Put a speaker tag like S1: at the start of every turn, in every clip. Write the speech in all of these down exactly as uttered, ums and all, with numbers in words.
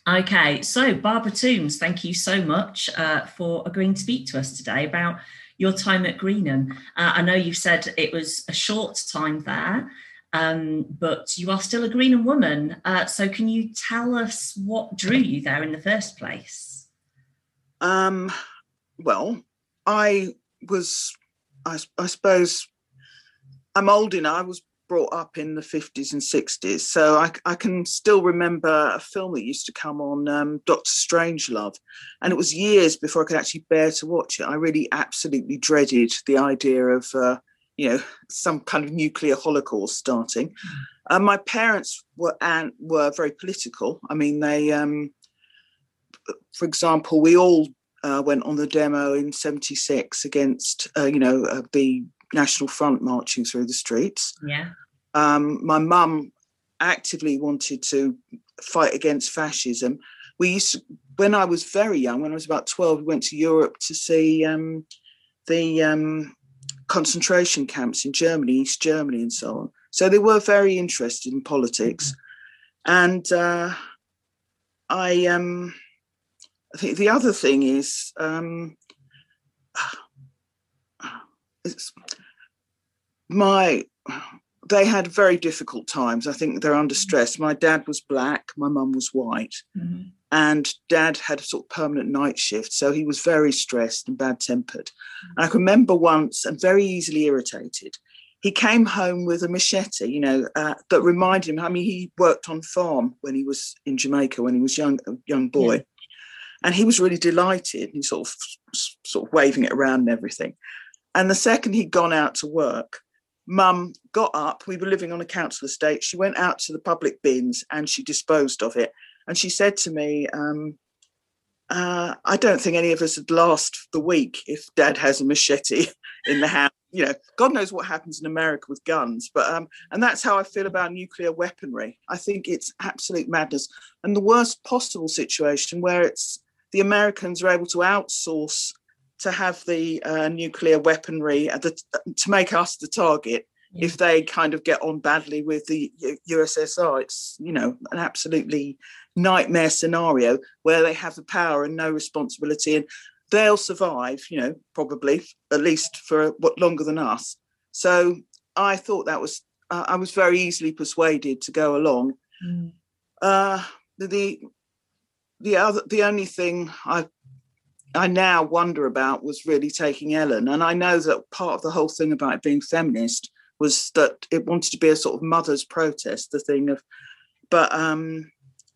S1: Okay, so Barbara Toombs, thank you so much uh, for agreeing to speak to us today about your time at Greenham. Uh, I know you said it was a short time there, um, but you are still a Greenham woman. Uh, so can you tell us what drew you there in the first place?
S2: Um, well, I was, I, I suppose, I'm old enough. I was brought up in the fifties and sixties, so I, I can still remember a film that used to come on, um, Doctor Strangelove, and it was years before I could actually bear to watch it. I really absolutely dreaded the idea of, uh, you know, some kind of nuclear holocaust starting. Uh, my parents were and were very political. I mean, they, um, for example, we all uh, went on the demo in seventy-six against, uh, you know, uh, the National Front marching through the streets.
S1: Yeah.
S2: Um, my mum actively wanted to fight against fascism. We used to, when I was very young, when I was about twelve, we went to Europe to see um, the um, concentration camps in Germany, East Germany, and so on. So they were very interested in politics. And uh, I, um, I think the other thing is, um, it's my they had very difficult times. I think they're under stress. My dad was black, my mum was white, mm-hmm. and dad had a sort of permanent night shift, so he was very stressed and bad-tempered. Mm-hmm. And I can remember once, and very easily irritated, he came home with a machete, you know, uh, that reminded him, I mean, he worked on farm when he was in Jamaica, when he was young, a young boy. Yeah. And he was really delighted. He sort of, sort of waving it around and everything. And the second he'd gone out to work, Mum got up. We were living on a council estate. She went out to the public bins and she disposed of it. And she said to me, um, uh, I don't think any of us would last the week if Dad has a machete in the house. You know, God knows what happens in America with guns. But um, and that's how I feel about nuclear weaponry. I think it's absolute madness. And the worst possible situation where it's the Americans are able to outsource to have the uh, nuclear weaponry uh, the, to make us the target. Yeah. If they kind of get on badly with the U S S R. It's, you know, an absolutely nightmare scenario where they have the power and no responsibility, and they'll survive, you know, probably at least for what longer than us. So I thought that was, uh, I was very easily persuaded to go along. Mm. Uh, the the other, the only thing I I now wonder about was really taking Ellen. And I know that part of the whole thing about it being feminist was that it wanted to be a sort of mother's protest, the thing of, but um,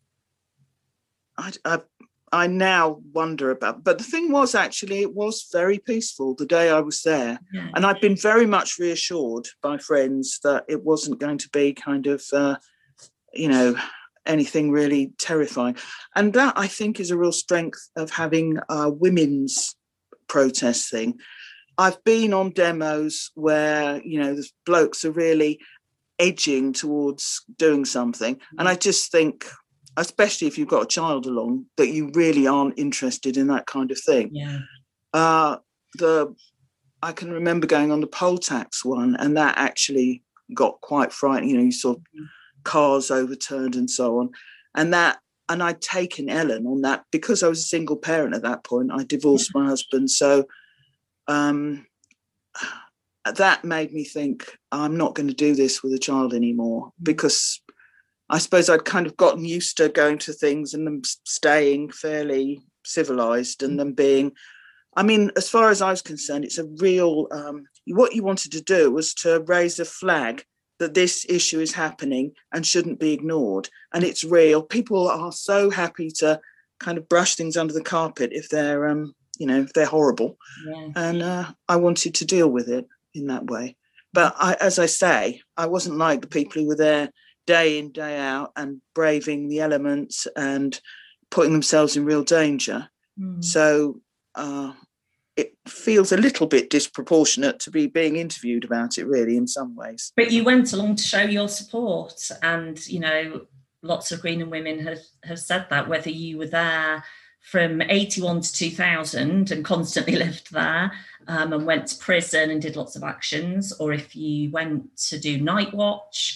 S2: I, I, I now wonder about, but the thing was actually, it was very peaceful the day I was there. Yeah. And I've been very much reassured by friends that it wasn't going to be kind of, uh, you know, anything really terrifying. And that, I think, is a real strength of having a women's protest thing. I've been on demos where, you know, the blokes are really edging towards doing something. And I just think, especially if you've got a child along, that you really aren't interested in that kind of thing.
S1: Yeah.
S2: Uh, the I can remember going on the poll tax one, and that actually got quite frightening. You know, you saw mm-hmm. cars overturned and so on. And that, and I'd taken Ellen on that because I was a single parent at that point. I divorced yeah. my husband. So um, that made me think, I'm not going to do this with a child anymore, because I suppose I'd kind of gotten used to going to things and them staying fairly civilized and them being, I mean, as far as I was concerned, it's a real, um, what you wanted to do was to raise a flag that this issue is happening and shouldn't be ignored. And it's real. People are so happy to kind of brush things under the carpet if they're, um, you know, if they're horrible. Yeah. And uh, I wanted to deal with it in that way. But I, as I say, I wasn't like the people who were there day in, day out and braving the elements and putting themselves in real danger. Mm. So uh, it feels a little bit disproportionate to be being interviewed about it, really, in some ways.
S1: But you went along to show your support, and, you know, lots of Greenham women have, have said that, whether you were there from eighty-one to two thousand and constantly lived there um, and went to prison and did lots of actions, or if you went to do night watch,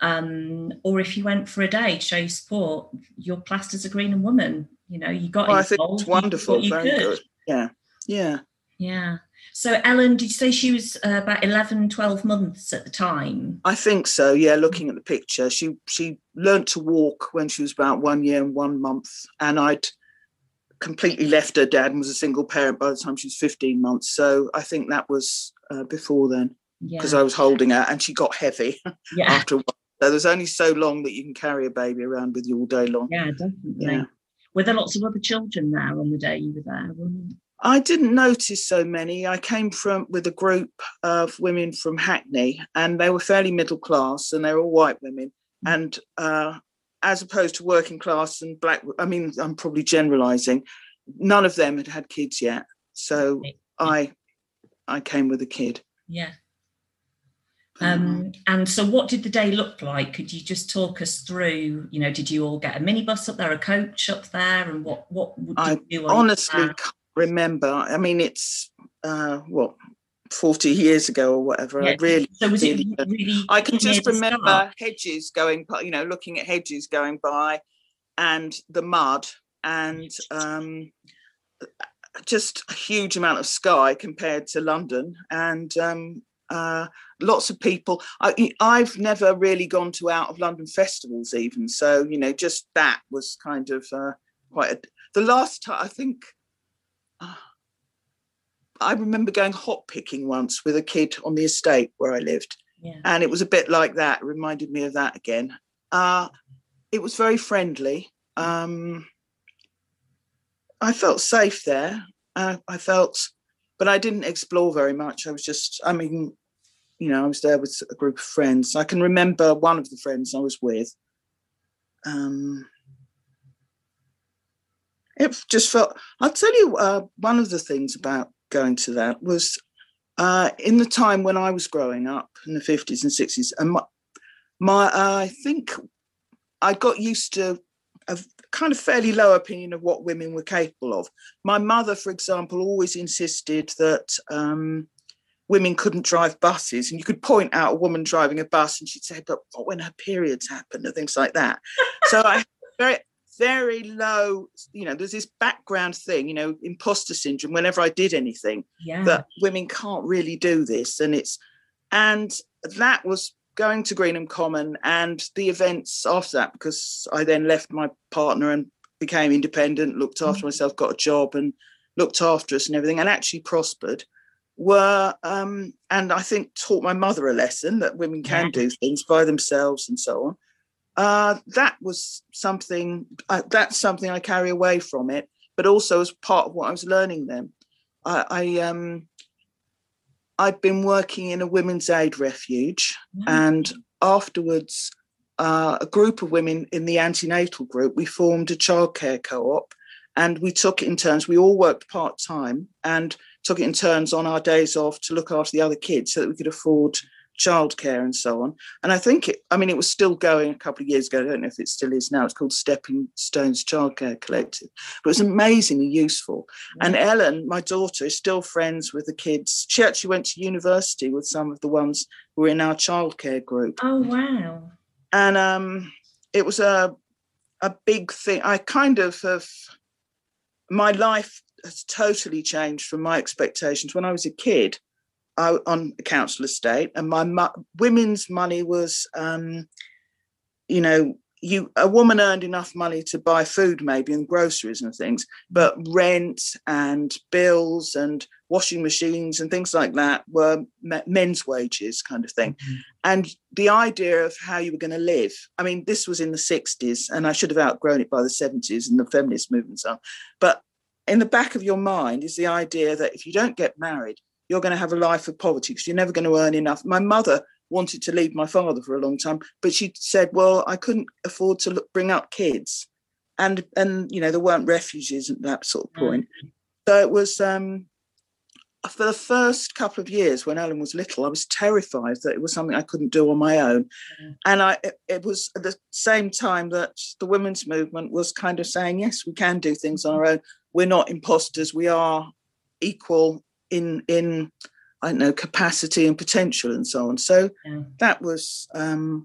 S1: um, or if you went for a day to show your support, you're classed as a Greenham woman. You know, you got
S2: well,
S1: involved.
S2: I think it's wonderful.
S1: You, you
S2: Very
S1: could.
S2: good. Yeah. Yeah.
S1: Yeah. So Ellen, did you say she was uh, about eleven, twelve months at the time?
S2: I think so, yeah, looking at the picture. She she learnt to walk when she was about one year and one month. And I'd completely left her dad and was a single parent by the time she was fifteen months. So I think that was uh, before then, because yeah. I was holding her and she got heavy yeah. after a while. So there's only so long that you can carry a baby around with you all day long.
S1: Yeah, definitely. Yeah. Were there lots of other children there on the day you were there?
S2: I didn't notice so many. I came from with a group of women from Hackney, and they were fairly middle class, and they were all white women. Mm-hmm. And uh, as opposed to working class and black, I mean, I'm probably generalising, none of them had had kids yet. So okay. I, I came with a kid.
S1: Yeah. Um, and so what did the day look like? Could you just talk us through, you know, did you all get a minibus up there, a coach up there, and what, what did
S2: I
S1: you do?
S2: honestly can't remember. I mean, it's, uh, what, forty years ago or whatever. Yeah. I really,
S1: so was
S2: really,
S1: it really
S2: I can just remember hedges going, you know, looking at hedges going by and the mud and um, just a huge amount of sky compared to London. And, um, Uh, lots of people. I, I've never really gone to out of London festivals even. So, you know, just that was kind of uh, quite a, the last time I think uh, I remember going hot picking once with a kid on the estate where I lived. Yeah. And it was a bit like that. It reminded me of that again. Uh, it was very friendly. Um, I felt safe there. Uh, I felt, but I didn't explore very much. I was just, I mean, you know, I was there with a group of friends. I can remember one of the friends I was with. Um, it just felt, I'll tell you, uh, one of the things about going to that was uh, in the time when I was growing up in the fifties and sixties, and my, my uh, I think I got used to a kind of fairly low opinion of what women were capable of. My mother, for example, always insisted that um, women couldn't drive buses, and you could point out a woman driving a bus and she'd say, but what when her periods happen and things like that. So I very, very low, you know, there's this background thing, you know, imposter syndrome whenever I did anything, yeah. that women can't really do this. And it's, and that was going to Greenham Common and the events after that, because I then left my partner and became independent, looked after mm-hmm. myself, got a job and looked after us and everything, and actually prospered. Were um, and I think taught my mother a lesson that women can yeah. do things by themselves and so on. Uh, that was something. Uh, that's something I carry away from it, but also as part of what I was learning then. I, I um, I'd been working in a women's aid refuge, mm-hmm. and afterwards, uh, a group of women in the antenatal group, we formed a childcare co-op, and we took it in turns. We all worked part time and took it in turns on our days off to look after the other kids so that we could afford childcare and so on. And I think, it, I mean, it was still going a couple of years ago. I don't know if it still is now. It's called Stepping Stones Childcare Collective. But it was amazingly useful. Yeah. And Ellen, my daughter, is still friends with the kids. She actually went to university with some of the ones who were in our childcare group.
S1: Oh, wow.
S2: And um, it was a, a big thing. I kind of have, my life has totally changed from my expectations. When I was a kid, I, on a council estate, and my mo- women's money was, um, you know, you a woman earned enough money to buy food maybe and groceries and things, but rent and bills and washing machines and things like that were men's wages kind of thing. Mm-hmm. And the idea of how you were going to live, I mean, this was in the sixties, and I should have outgrown it by the seventies and the feminist movements on, but in the back of your mind is the idea that if you don't get married, you're going to have a life of poverty because you're never going to earn enough. My mother wanted to leave my father for a long time, but she said, well, I couldn't afford to look, bring up kids. And, and, you know, there weren't refuges at that sort of point. Mm. So it was, um, for the first couple of years when Ellen was little, I was terrified that it was something I couldn't do on my own. Mm. And I, it, it was at the same time that the women's movement was kind of saying, yes, we can do things on our own. We're not imposters. We are equal in, in I don't know, capacity and potential and so on. So yeah. that was, um,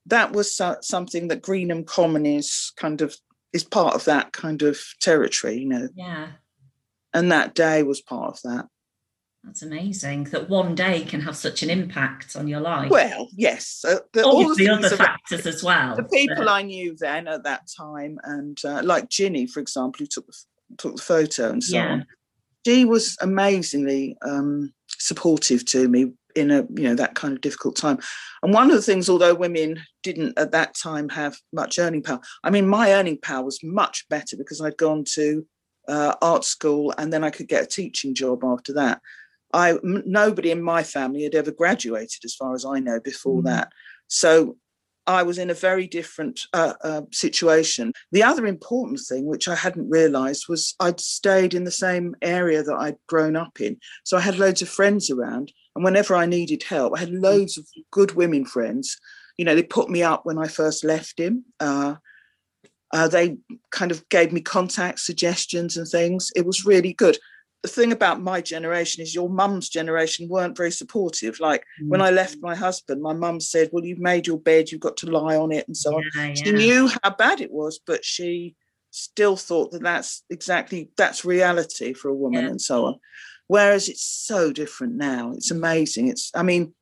S2: that was so, something that Greenham Common is kind of is part of that kind of territory, you know.
S1: Yeah.
S2: And that day was part of that.
S1: That's amazing that one day can have such an impact on your life.
S2: Well, yes. Uh,
S1: the, all the, the other factors as well.
S2: The people but... I knew then at that time, and uh, like Ginny, for example, who took the, took the photo and so yeah. on, she was amazingly um, supportive to me in a, you know, that kind of difficult time. And one of the things, although women didn't at that time have much earning power, I mean, my earning power was much better because I'd gone to uh, art school and then I could get a teaching job after that. I m- nobody in my family had ever graduated, as far as I know, before mm. that. So I was in a very different uh, uh, situation. The other important thing, which I hadn't realised, was I'd stayed in the same area that I'd grown up in. So I had loads of friends around, and whenever I needed help, I had loads of good women friends. You know, they put me up when I first left him. Uh, uh, they kind of gave me contact suggestions and things. It was really good. The thing about my generation is your mum's generation weren't very supportive. Like mm. when I left my husband, my mum said, well, you've made your bed, you've got to lie on it and so on. Yeah, she yeah. knew how bad it was, but she still thought that that's exactly, that's reality for a woman yeah. and so on. Whereas it's so different now. It's amazing. It's, I mean,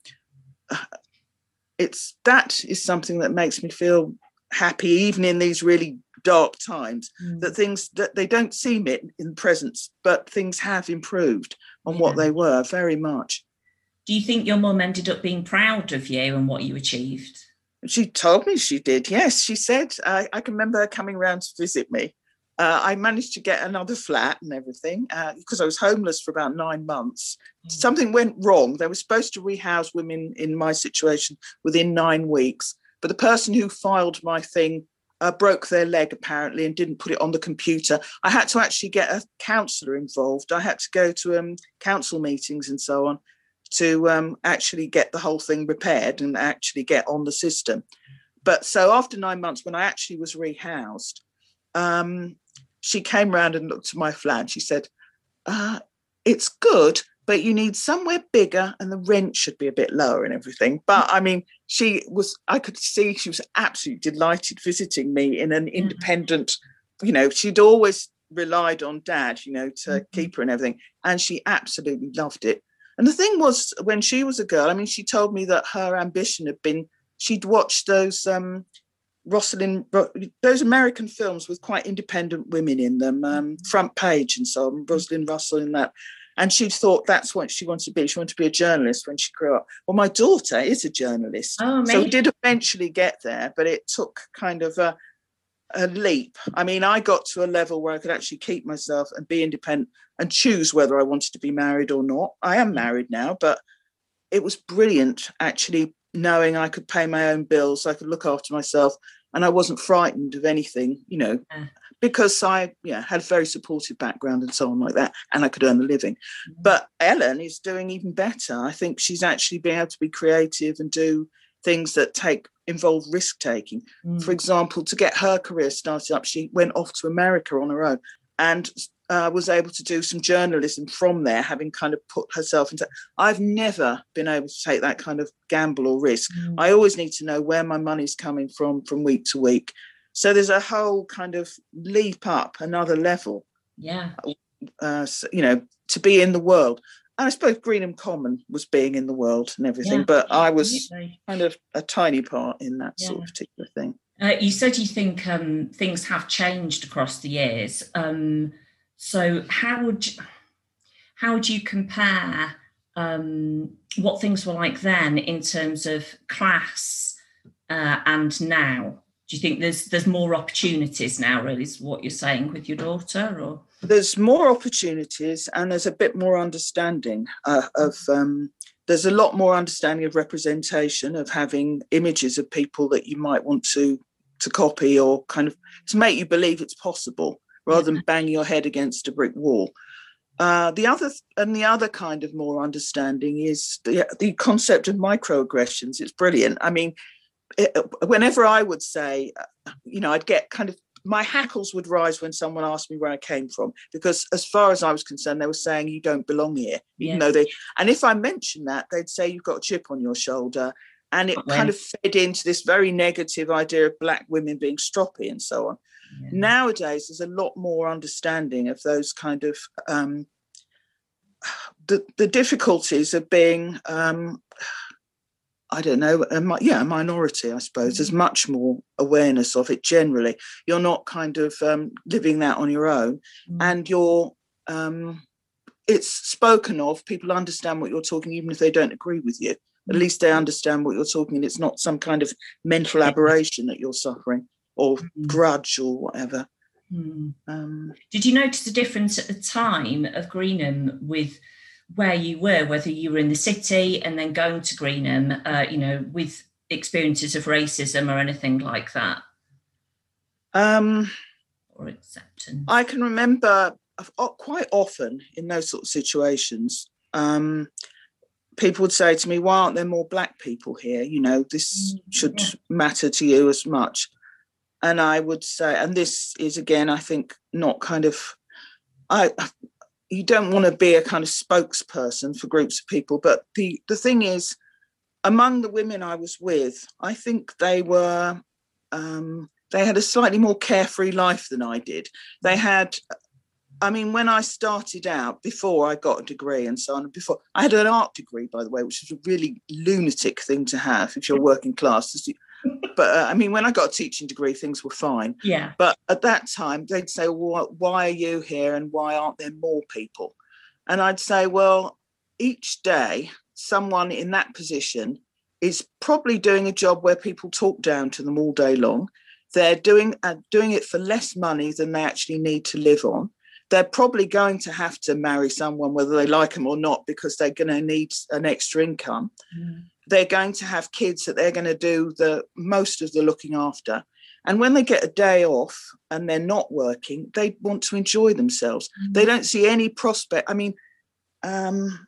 S2: it's, that is something that makes me feel happy, even in these really dark times, mm. that things that they don't seem it in presence, but things have improved on yeah. what they were very much.
S1: Do you think your mum ended up being proud of you and what you achieved?
S2: She told me she did, yes. She said, uh, I can remember her coming round to visit me. Uh, I managed to get another flat and everything uh, because I was homeless for about nine months. Mm. Something went wrong. They were supposed to rehouse women in my situation within nine weeks. But the person who filed my thing uh, broke their leg, apparently, and didn't put it on the computer. I had to actually get a counsellor involved. I had to go to um, council meetings and so on to um, actually get the whole thing repaired and actually get on the system. But so after nine months, when I actually was rehoused, um, she came round and looked at my flat. She said, uh, it's good, but you need somewhere bigger and the rent should be a bit lower and everything. But I mean, she was, I could see she was absolutely delighted visiting me in an independent, you know, she'd always relied on Dad, you know, to mm-hmm. keep her and everything. And she absolutely loved it. And the thing was, when she was a girl, I mean, she told me that her ambition had been, she'd watched those um, Rosalind, those American films with quite independent women in them, um, Front Page and so on, Rosalind Russell in that. And she thought that's what she wanted to be. She wanted to be a journalist when she grew up. Well, my daughter is a journalist.
S1: Oh,
S2: so we did eventually get there, but it took kind of a, a leap. I mean, I got to a level where I could actually keep myself and be independent and choose whether I wanted to be married or not. I am married now, but it was brilliant actually knowing I could pay my own bills, I could look after myself, and I wasn't frightened of anything, you know. Yeah. Because I yeah, had a very supportive background and so on like that, and I could earn a living. Mm-hmm. But Ellen is doing even better. I think she's actually being able to be creative and do things that take involve risk-taking. Mm. For example, to get her career started up, she went off to America on her own and uh, was able to do some journalism from there, having kind of put herself into... I've never been able to take that kind of gamble or risk. Mm. I always need to know where my money's coming from from week to week. So there's a whole kind of leap up, another level.
S1: Yeah.
S2: Uh, so, you know, to be in the world. And I suppose Greenham Common was being in the world and everything, yeah, but I was absolutely. kind of a tiny part in that yeah. sort of particular thing.
S1: Uh, you said you think um, things have changed across the years. Um, so how would you, how would you compare um, what things were like then in terms of class uh, and now? Do you think there's there's more opportunities now, really, is what you're saying with your daughter? Or
S2: there's more opportunities and there's a bit more understanding uh, of, um, there's a lot more understanding of representation, of having images of people that you might want to, to copy or kind of to make you believe it's possible rather than bang your head against a brick wall. Uh, the other and the other kind of more understanding is the, the concept of microaggressions. It's brilliant. I mean, It, whenever I would say, you know, I'd get kind of, my hackles would rise when someone asked me where I came from, because as far as I was concerned, they were saying you don't belong here, even yeah. though they, and if I mentioned that, they'd say you've got a chip on your shoulder. And it kind of fed into this very negative idea of black women being stroppy and so on. Yeah. Nowadays, there's a lot more understanding of those kind of um, the, the difficulties of being, um, I don't know, a, yeah, a minority, I suppose. There's much more awareness of it generally. You're not kind of um, living that on your own, mm. and you're, um, it's spoken of, people understand what you're talking, even if they don't agree with you. At least they understand what you're talking, and it's not some kind of mental aberration that you're suffering, or mm. grudge or whatever.
S1: Mm. Um, Did you notice the difference at the time of Greenham with where you were, whether you were in the city and then going to Greenham, uh, you know, with experiences of racism or anything like that?
S2: Um,
S1: or acceptance?
S2: I can remember quite often in those sort of situations, um, people would say to me, why aren't there more black people here? You know, this should yeah. matter to you as much. And I would say, and this is, again, I think, not kind of, I, you don't want to be a kind of spokesperson for groups of people. But the, the thing is, among the women I was with, I think they were, um, they had a slightly more carefree life than I did. They had, I mean, when I started out, before I got a degree and so on, before I had an art degree, by the way, which is a really lunatic thing to have if you're working class. But uh, I mean, when I got a teaching degree, things were fine.
S1: Yeah.
S2: But at that time, they'd say, well, why are you here and why aren't there more people? And I'd say, well, each day, someone in that position is probably doing a job where people talk down to them all day long. They're doing uh, doing it for less money than they actually need to live on. They're probably going to have to marry someone, whether they like them or not, because they're going to need an extra income. Mm. They're going to have kids that they're going to do the most of the looking after. And when they get a day off and they're not working, they want to enjoy themselves. Mm. They don't see any prospect. I mean, um,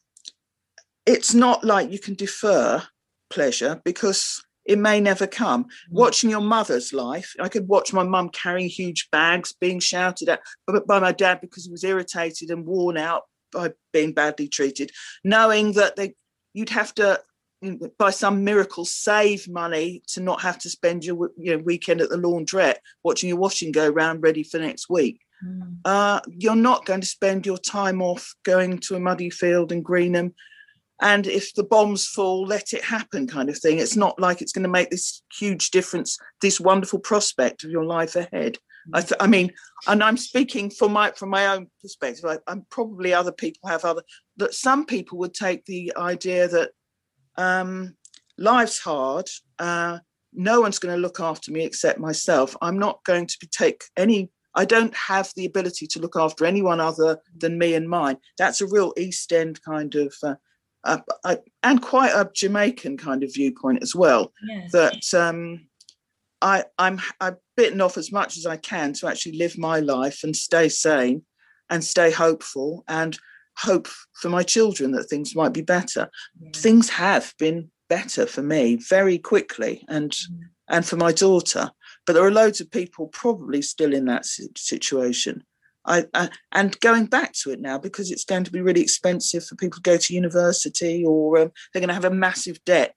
S2: it's not like you can defer pleasure because it may never come. Mm. Watching your mother's life, I could watch my mum carrying huge bags, being shouted at by my dad because he was irritated and worn out by being badly treated, knowing that they, you'd have to, by some miracle, save money to not have to spend your you know, weekend at the laundrette watching your washing go round ready for next week. Mm. Uh, you're not going to spend your time off going to a muddy field in Greenham. And if the bombs fall, let it happen kind of thing. It's not like it's going to make this huge difference, this wonderful prospect of your life ahead. Mm. I, th- I mean, and I'm speaking from my from my own perspective. I, I'm probably other people have other, that some people would take the idea that um, life's hard. Uh, no one's going to look after me except myself. I'm not going to be take any, I don't have the ability to look after anyone other than me and mine. That's a real East End kind of, uh, Uh, uh, and quite a Jamaican kind of viewpoint as well. Yes. That um, I, I'm I've bitten off as much as I can to actually live my life and stay sane and stay hopeful and hope for my children that things might be better. Yeah. Things have been better for me very quickly and mm. and for my daughter. But there are loads of people probably still in that situation. I, I, and going back to it now, because it's going to be really expensive for people to go to university, or um, they're going to have a massive debt,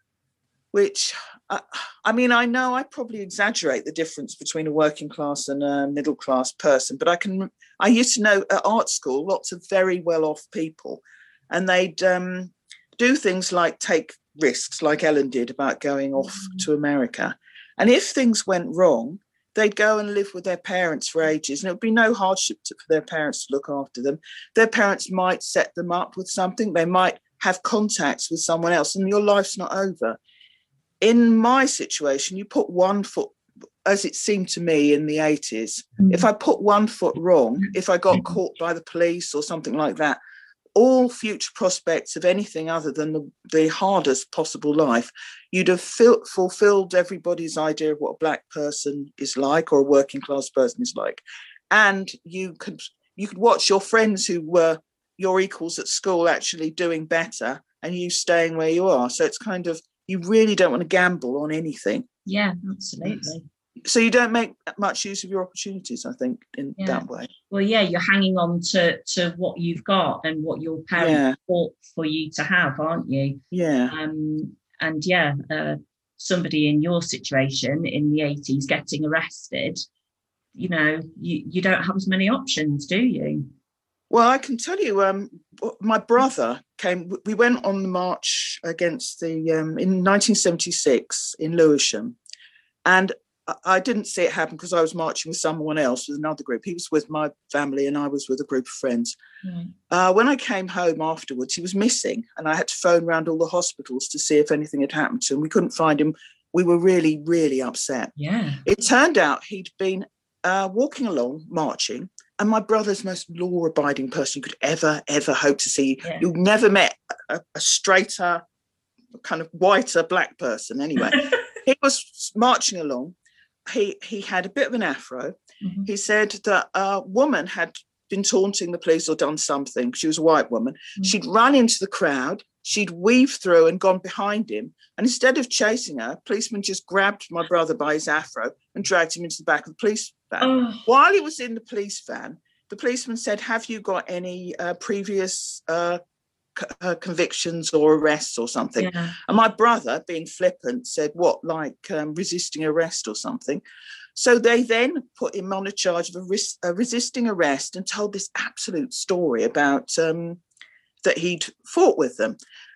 S2: which, uh, I mean, I know I probably exaggerate the difference between a working class and a middle class person, but I can, I used to know at art school, lots of very well-off people, and they'd um, do things like take risks, like Ellen did about going off mm-hmm. to America. And if things went wrong, they'd go and live with their parents for ages, and it would be no hardship to, for their parents to look after them. Their parents might set them up with something. They might have contacts with someone else, and your life's not over. In my situation, you put one foot, as it seemed to me in the eighties, mm. if I put one foot wrong, if I got caught by the police or something like that, all future prospects of anything other than the, the hardest possible life, you'd have fil- fulfilled everybody's idea of what a black person is like or a working class person is like. And you could you could watch your friends who were your equals at school actually doing better and you staying where you are. So it's kind of, you really don't want to gamble on anything.
S1: Yeah, absolutely.
S2: So you don't make much use of your opportunities, I think, in
S1: yeah.
S2: that way.
S1: Well, yeah, you're hanging on to, to what you've got and what your parents yeah. fought for you to have, aren't you?
S2: Yeah.
S1: Um, and yeah, uh, somebody in your situation in the eighties getting arrested, you know, you, you don't have as many options, do you?
S2: Well, I can tell you, um, my brother came, we went on the march against the, um, in nineteen seventy-six in Lewisham. And I didn't see it happen because I was marching with someone else, with another group. He was with my family and I was with a group of friends. Mm. Uh, when I came home afterwards, he was missing, and I had to phone around all the hospitals to see if anything had happened to him. We couldn't find him. We were really, really upset.
S1: Yeah.
S2: It turned out he'd been uh, walking along, marching, and my brother's most law-abiding person you could ever, ever hope to see. Yeah. You've never met a, a straighter, kind of whiter black person anyway. He was marching along. He he had a bit of an afro. Mm-hmm. He said that a woman had been taunting the police or done something. She was a white woman. Mm-hmm. She'd run into the crowd. She'd weaved through and gone behind him. And instead of chasing her, policeman just grabbed my brother by his afro and dragged him into the back of the police van. Oh. While he was in the police van, the policeman said, have you got any uh, previous uh, Uh, convictions or arrests or something? Yeah. And my brother, being flippant, said, what, like um, resisting arrest or something? So they then put him on a charge of a, res- a resisting arrest and told this absolute story about um, that he'd fought with them.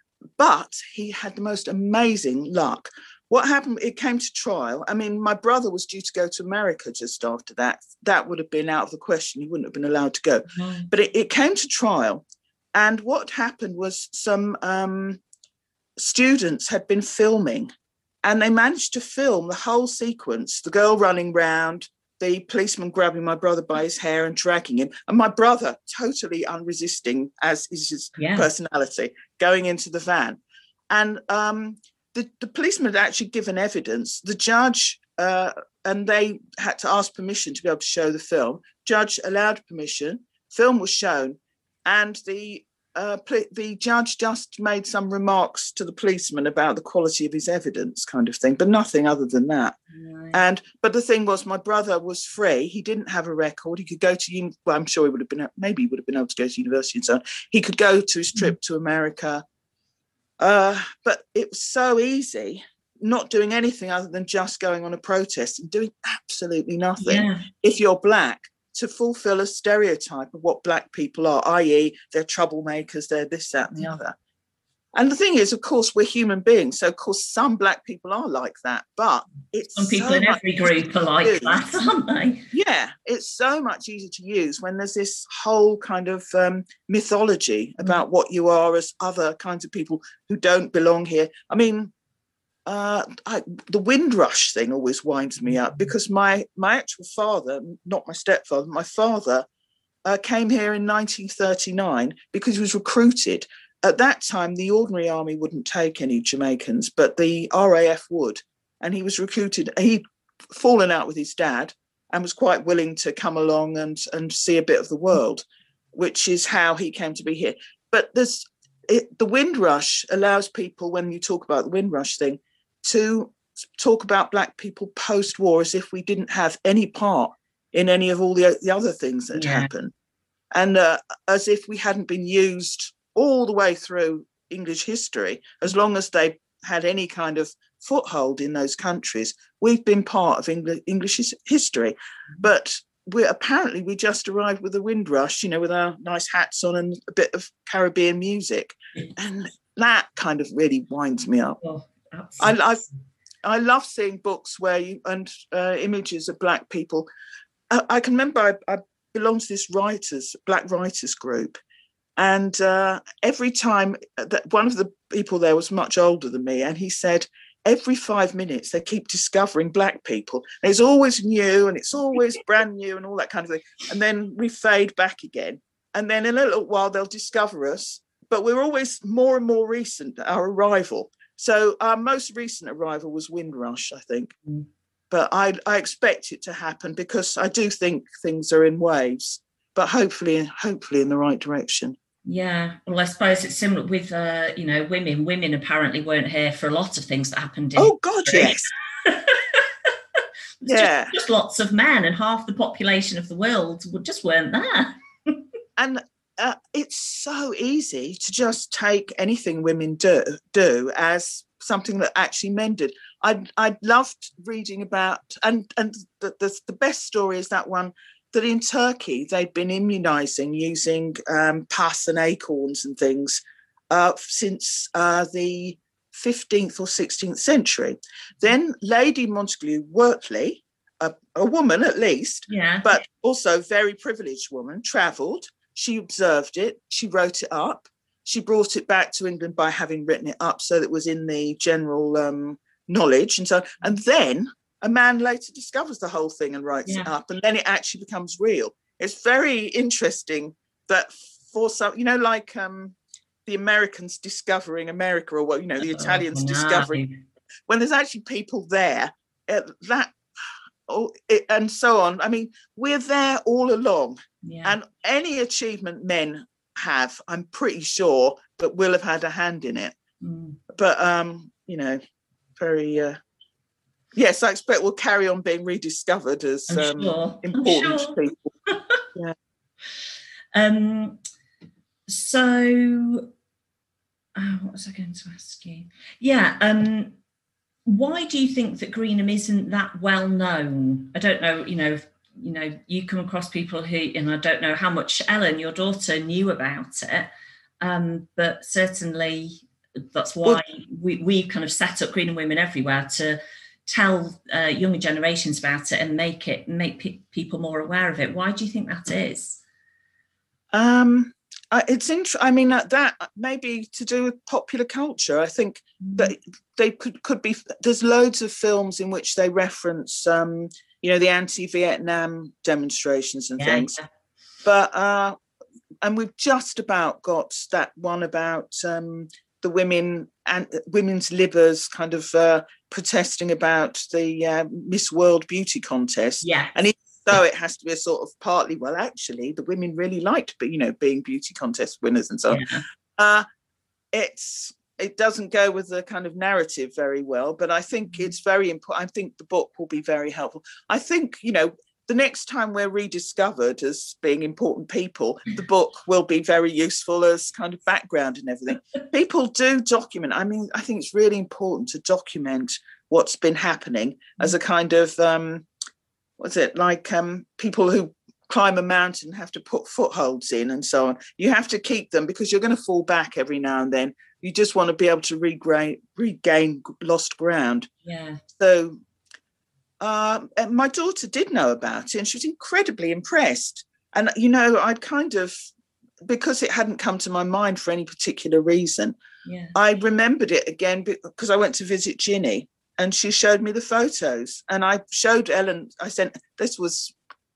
S2: But he had the most amazing luck. What happened, it came to trial. I mean, my brother was due to go to America just after that. That would have been out of the question. He wouldn't have been allowed to go. Mm. But it, it came to trial. And what happened was some um, students had been filming, and they managed to film the whole sequence, the girl running round, the policeman grabbing my brother by his hair and dragging him, and my brother, totally unresisting, as is his yeah. personality, going into the van. And um, the, the policeman had actually given evidence. The judge, uh, and they had to ask permission to be able to show the film. Judge allowed permission, film was shown. And the uh, pl- the judge just made some remarks to the policeman about the quality of his evidence, kind of thing, but nothing other than that. Right. And but the thing was, my brother was free. He didn't have a record. He could go to uni- well, I'm sure he would have been maybe he would have been able to go to university and so on. He could go to his trip mm-hmm. to America, uh, but it was so easy, not doing anything other than just going on a protest and doing absolutely nothing. Yeah. If you're black, to fulfill a stereotype of what black people are, that is they're troublemakers, they're this, that, and the other. And the thing is, of course, we're human beings. So, of course, some black people are like that, but it's
S1: Some people
S2: so
S1: in every group are like that, aren't they?
S2: Yeah, it's so much easier to use when there's this whole kind of um, mythology about mm. what you are as other kinds of people who don't belong here. I mean, Uh, I, the Windrush thing always winds me up because my my actual father, not my stepfather, my father uh, came here in nineteen thirty-nine because he was recruited. At that time, the ordinary army wouldn't take any Jamaicans, but the R A F would. And he was recruited. He'd fallen out with his dad and was quite willing to come along and, and see a bit of the world, which is how he came to be here. But there's it, the Windrush allows people, when you talk about the Windrush thing, to talk about black people post-war as if we didn't have any part in any of all the, the other things that yeah. happened. And uh, as if we hadn't been used all the way through English history, as long as they had any kind of foothold in those countries, we've been part of English, English history. But we apparently we just arrived with the Windrush, you know, with our nice hats on and a bit of Caribbean music. And that kind of really winds me up. Oh. I, I I love seeing books where you and uh, images of black people. I, I can remember I, I belonged to this writers black writers group, and uh, every time that one of the people there was much older than me, and he said every five minutes they keep discovering black people. And it's always new and it's always brand new and all that kind of thing, and then we fade back again, and then in a little while they'll discover us, but we're always more and more recent our arrival. So our most recent arrival was Windrush, I think. Mm. But I, I expect it to happen because I do think things are in waves, but hopefully, hopefully in the right direction.
S1: Yeah. Well, I suppose it's similar with, uh, you know, women. Women apparently weren't here for a lot of things that happened in
S2: Oh, God, yes.
S1: yeah. Just, just lots of men, and half the population of the world just weren't there.
S2: And Uh, it's so easy to just take anything women do do as something that actually mended. I I loved reading about, and and the, the the best story is that one that in Turkey they'd been immunising using um, pus and acorns and things uh, since uh, the fifteenth or sixteenth century. Then Lady Montagu Wortley, a, a woman at least,
S1: yeah,
S2: but also very privileged woman, travelled. She observed it. She wrote it up. She brought it back to England by having written it up so that it was in the general um, knowledge and so on. And then a man later discovers the whole thing and writes
S1: yeah.
S2: it up, and then it actually becomes real. It's very interesting that for some, you know, like um, the Americans discovering America, or what, you know, the Italians
S1: oh, no.
S2: discovering, when there's actually people there, uh, that, oh, it, and so on. I mean, we're there all along.
S1: Yeah.
S2: And any achievement men have, I'm pretty sure, that will have had a hand in it.
S1: Mm.
S2: But, um, you know, very... Uh, yes, I expect we'll carry on being rediscovered as um,
S1: sure.
S2: important
S1: sure.
S2: people. Yeah.
S1: Um. So, oh, what was I going to ask you? Yeah. Um. Why do you think that Greenham isn't that well known? I don't know. You know. If, you know, you come across people who, and I don't know how much Ellen, your daughter, knew about it, um, but certainly that's why well, we we kind of set up Greenham Women Everywhere to tell uh, younger generations about it and make it make pe- people more aware of it. Why do you think that is?
S2: Um, uh, it's interesting. I mean, uh, that may be to do with popular culture. I think mm. that they could could be. There's loads of films in which they reference, um, you know, the anti-Vietnam demonstrations and yeah, things. Yeah. But uh, and we've just about got that one about um, the women and women's livers kind of uh, protesting about the uh, Miss World Beauty contest.
S1: Yeah,
S2: and it, so it has to be a sort of partly, well, actually, the women really liked, you know, being beauty contest winners and so on. Yeah. Uh, it's it doesn't go with the kind of narrative very well, but I think mm-hmm. it's very important. I think the book will be very helpful. I think, you know, the next time we're rediscovered as being important people, the book will be very useful as kind of background and everything. People do document. I mean, I think it's really important to document what's been happening mm-hmm. as a kind of, um, what's it, like um, people who climb a mountain have to put footholds in and so on. You have to keep them because you're going to fall back every now and then. You just want to be able to regain, regain lost ground.
S1: Yeah.
S2: So um, my daughter did know about it and she was incredibly impressed. And, you know, I'd kind of, because it hadn't come to my mind for any particular reason,
S1: yeah.
S2: I remembered it again because I went to visit Ginny and she showed me the photos. And I showed Ellen, I sent, this was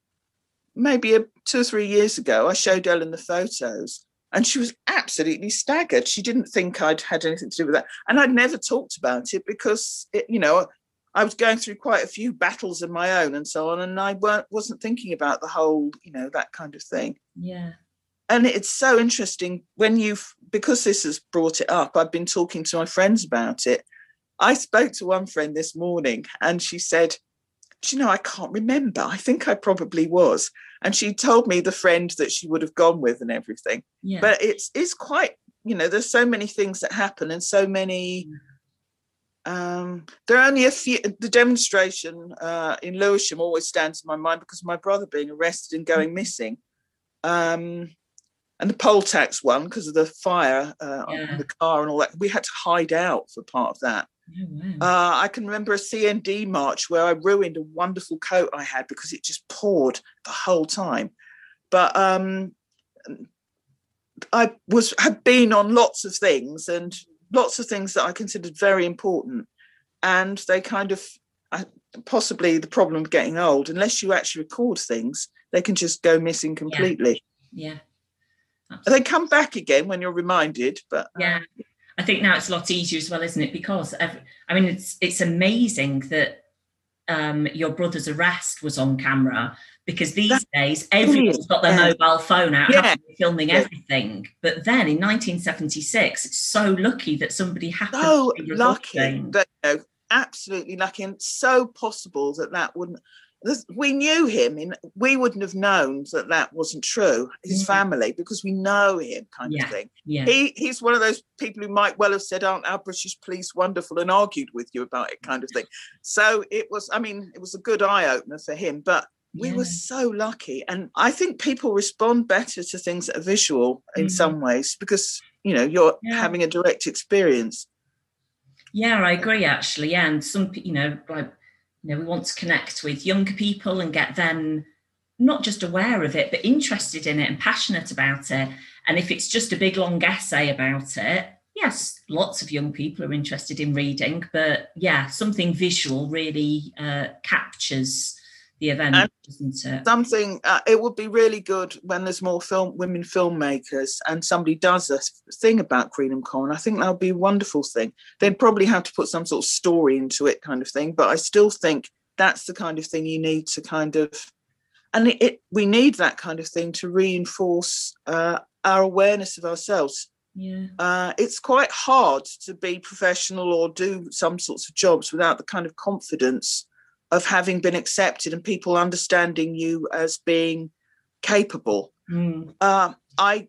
S2: maybe a, two or three years ago, I showed Ellen the photos. And she was absolutely staggered. She didn't think I'd had anything to do with that. And I'd never talked about it because, it, you know, I was going through quite a few battles of my own and so on. And I weren't, wasn't thinking about the whole, you know, that kind of thing.
S1: Yeah.
S2: And it's so interesting when you've, because this has brought it up, I've been talking to my friends about it. I spoke to one friend this morning and she said, do you know, I can't remember. I think I probably was. And she told me the friend that she would have gone with and everything.
S1: Yeah.
S2: But it's it's quite, you know, there's so many things that happen and so many, um, there are only a few, the demonstration uh, in Lewisham always stands in my mind because of my brother being arrested and going missing. Um, and the poll tax one, because of the fire uh, yeah. on the car and all that, we had to hide out for part of that.
S1: Oh, wow.
S2: Uh, I can remember a C N D march where I ruined a wonderful coat I had because it just poured the whole time. But um, I was had been on lots of things and lots of things that I considered very important. And they kind of, uh, possibly the problem of getting old, unless you actually record things, they can just go missing completely.
S1: Yeah. yeah.
S2: They come back again when you're reminded, but... Um,
S1: yeah. I think now it's a lot easier as well, isn't it? Because, every, I mean, it's it's amazing that um, your brother's arrest was on camera because these That's days everyone's got their yeah. mobile phone out
S2: yeah.
S1: filming
S2: yeah.
S1: everything. But then in nineteen seventy-six, it's so lucky that somebody happened
S2: so
S1: to be
S2: lucky, that, you know, absolutely lucky, and so possible that that wouldn't. we knew him. In, we wouldn't have known that that wasn't true, his mm. family, because we know him, kind
S1: yeah.
S2: of thing.
S1: Yeah.
S2: He He's one of those people who might well have said, aren't our British police wonderful, and argued with you about it, kind of thing. So it was, I mean, it was a good eye-opener for him, but we yeah. were so lucky. And I think people respond better to things that are visual in mm. some ways, because, you know, you're yeah. having a direct experience.
S1: Yeah, I agree, actually. Yeah, and some, you know, like, you know, we want to connect with younger people and get them not just aware of it, but interested in it and passionate about it. And if it's just a big, long essay about it, yes, lots of young people are interested in reading. But yeah, something visual really uh, captures the event, and doesn't it?
S2: Something, uh, it would be really good when there's more film women filmmakers and somebody does a thing about Greenham Common. I think that would be a wonderful thing. They'd probably have to put some sort of story into it, kind of thing. But I still think that's the kind of thing you need to kind of, and it, it we need that kind of thing to reinforce uh, our awareness of ourselves.
S1: Yeah,
S2: uh, it's quite hard to be professional or do some sorts of jobs without the kind of confidence of having been accepted and people understanding you as being capable.
S1: Mm.
S2: Uh, I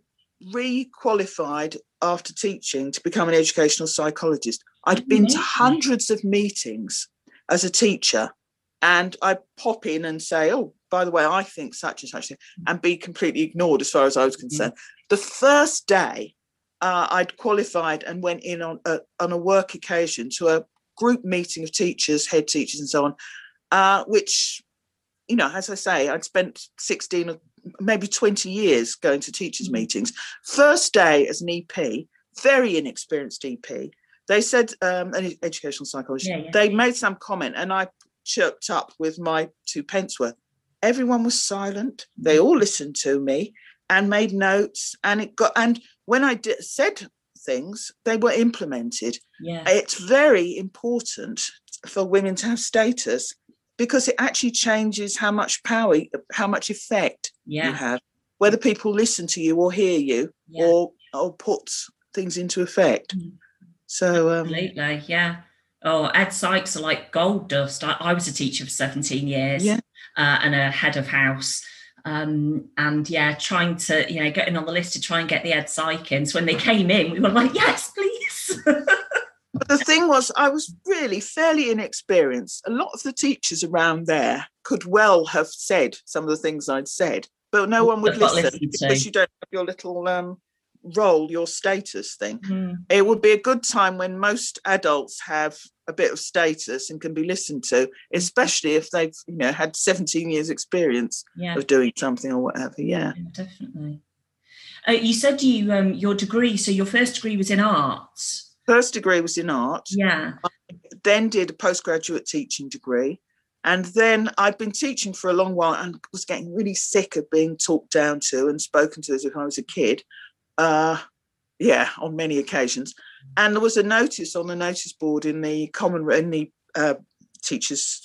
S2: re-qualified after teaching to become an educational psychologist. I'd been to hundreds of meetings as a teacher, and I'd pop in and say, oh, by the way, I think such and such thing, and be completely ignored as far as I was concerned. Mm. The first day uh, I'd qualified and went in on a, on a work occasion to a group meeting of teachers, head teachers and so on, Uh, which, you know, as I say, I'd spent sixteen or maybe twenty years going to teachers' mm-hmm. meetings. First day as an E P, very inexperienced E P, they said, um, an educational psychologist, yeah, yeah. they made some comment and I chirped up with my two pence worth. Everyone was silent. They all listened to me and made notes, and it got, and when I did, said things, they were implemented.
S1: Yeah.
S2: It's very important for women to have status, because it actually changes how much power, how much effect
S1: yeah.
S2: you have, whether people listen to you or hear you
S1: yeah.
S2: or or put things into effect.
S1: Mm.
S2: So um,
S1: absolutely, yeah. Oh, ed psychs are like gold dust. I, I was a teacher for seventeen years
S2: yeah.
S1: uh, and a head of house. Um, and yeah, trying to, you know, getting on the list to try and get the ed psych in. So when they came in, we were like, yes, please.
S2: But the thing was, I was really fairly inexperienced. A lot of the teachers around there could well have said some of the things I'd said, but no one would listen because you don't have your little um, role, your status thing.
S1: Mm.
S2: It would be a good time when most adults have a bit of status and can be listened to, especially if they've, you know, had seventeen years experience
S1: yeah.
S2: of doing something or whatever. Yeah,
S1: yeah definitely. Uh, you said you um, your degree, so your first degree was in arts.
S2: First degree was in art.
S1: Yeah.
S2: I then did a postgraduate teaching degree. And then I'd been teaching for a long while and was getting really sick of being talked down to and spoken to as if I was a kid. Uh, yeah, on many occasions. And there was a notice on the notice board in the common in the uh, teachers'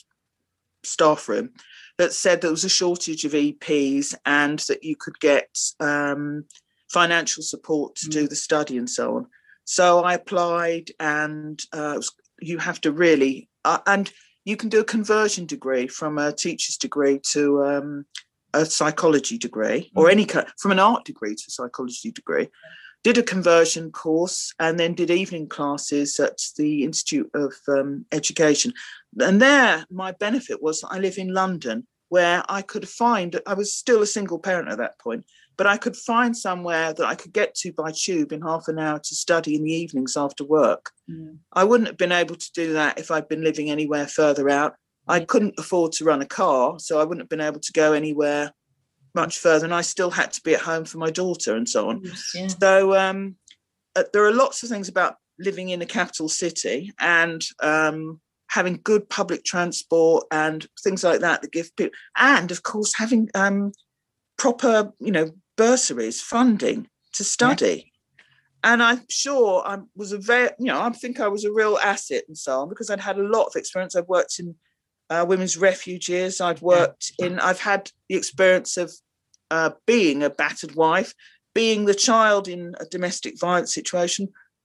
S2: staff room that said there was a shortage of E Ps and that you could get um, financial support to mm. do the study and so on. So I applied, and uh, it was, you have to really, uh, and you can do a conversion degree from a teacher's degree to um, a psychology degree, or any from an art degree to a psychology degree. Did a conversion course, and then did evening classes at the Institute of um, Education. And there, my benefit was I live in London, where I could find, I was still a single parent at that point, but I could find somewhere that I could get to by tube in half an hour to study in the evenings after work.
S1: Mm.
S2: I wouldn't have been able to do that if I'd been living anywhere further out. I couldn't afford to run a car, so I wouldn't have been able to go anywhere much further, and I still had to be at home for my daughter and so on.
S1: Yeah.
S2: So um, uh, there are lots of things about living in a capital city and um, having good public transport and things like that that give people, and of course having um, proper, you know, bursaries, funding to study. Yeah. And I'm sure I was a very, you know, I think I was a real asset and so on, because I'd had a lot of experience. I've worked in uh, women's refuges. I've worked yeah. in, I've had the experience of uh, being a battered wife, being the child in a domestic violence situation.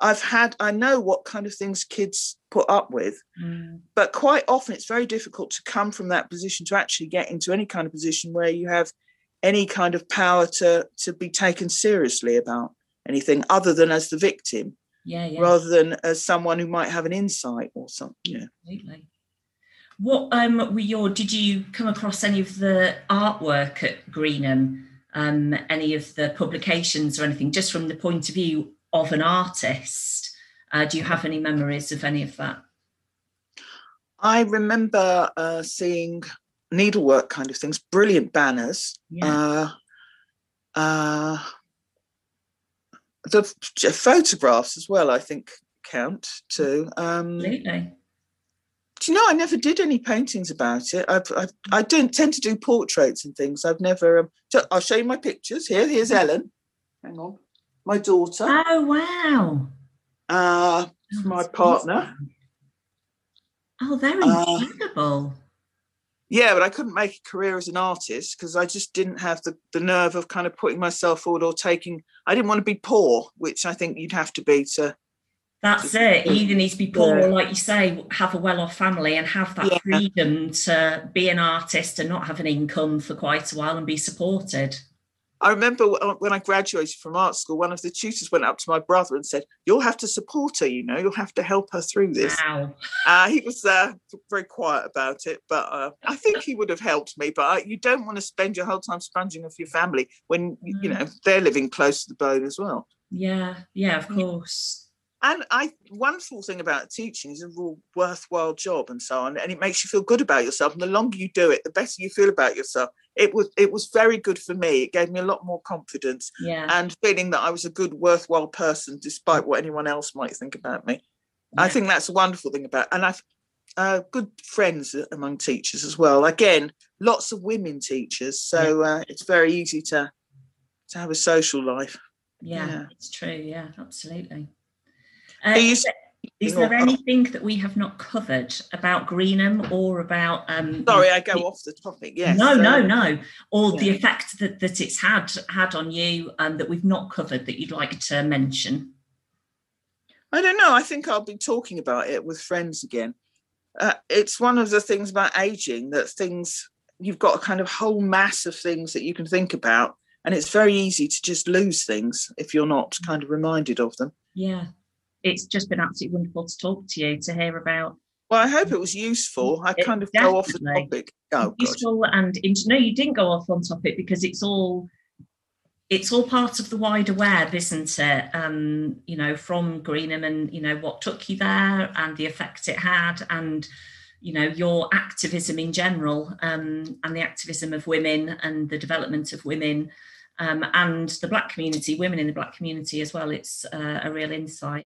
S2: I've had, I know what kind of things kids put up with, mm. but quite often it's very difficult to come from that position to actually get into any kind of position where you have any kind of power to, to be taken seriously about anything other than as the victim,
S1: yeah, yeah.
S2: rather than as someone who might have an insight or something. Yeah.
S1: Absolutely. What um, were your, did you come across any of the artwork at Greenham, um, any of the publications or anything, just from the point of view of an artist? Uh, do you have any memories of any of that?
S2: I remember uh, seeing needlework kind of things, brilliant banners. Yeah. Uh, uh, the photographs as well, I think, count too. Um,
S1: Absolutely.
S2: Do you know, I never did any paintings about it. I've, I've, I don't tend to do portraits and things. I've never... Um, so I'll show you my pictures. Here, here's Ellen. Hang on. My daughter.
S1: Oh, wow.
S2: Uh, oh, my partner.
S1: Awesome. Oh, they're
S2: uh,
S1: incredible.
S2: Yeah, but I couldn't make a career as an artist because I just didn't have the, the nerve of kind of putting myself forward or taking... I didn't want to be poor, which I think you'd have to be to...
S1: That's it. You either need to be poor yeah. or, like you say, have a well-off family and have that yeah. freedom to be an artist and not have an income for quite a while and be supported.
S2: I remember when I graduated from art school, one of the tutors went up to my brother and said, "You'll have to support her, you know, you'll have to help her through this."
S1: Wow.
S2: Uh, he was uh, very quiet about it, but uh, I think he would have helped me. But uh, you don't want to spend your whole time sponging off your family when, mm. you know, they're living close to the bone as well.
S1: Yeah, yeah, of course.
S2: And I, wonderful thing about teaching is a real worthwhile job and so on, and it makes you feel good about yourself. And the longer you do it, the better you feel about yourself. It was it was very good for me. It gave me a lot more confidence
S1: yeah.
S2: and feeling that I was a good, worthwhile person, despite what anyone else might think about me. Yeah. I think that's a wonderful thing about, and I've uh, good friends among teachers as well. Again, lots of women teachers, so yeah. uh, it's very easy to to have a social life.
S1: Yeah, yeah. It's true. Yeah, absolutely. Uh, is there, is there anything that we have not covered about Greenham or about... Um,
S2: Sorry, I go off the topic, yes.
S1: No, so, no, no. Or yeah. the effect that, that it's had had on you and um, that we've not covered that you'd like to mention?
S2: I don't know. I think I'll be talking about it with friends again. Uh, it's one of the things about ageing, that things... You've got a kind of whole mass of things that you can think about, and it's very easy to just lose things if you're not kind of reminded of them.
S1: Yeah. It's just been absolutely wonderful to talk to you, to hear about.
S2: Well, I hope it was useful. I kind of go off the topic. Oh,
S1: useful God. and no, you didn't go off on topic because it's all it's all part of the wider web, isn't it? Um, you know, from Greenham and you know what took you there and the effect it had, and you know your activism in general, um, and the activism of women and the development of women, um, and the Black community, women in the Black community as well. It's uh, a real insight.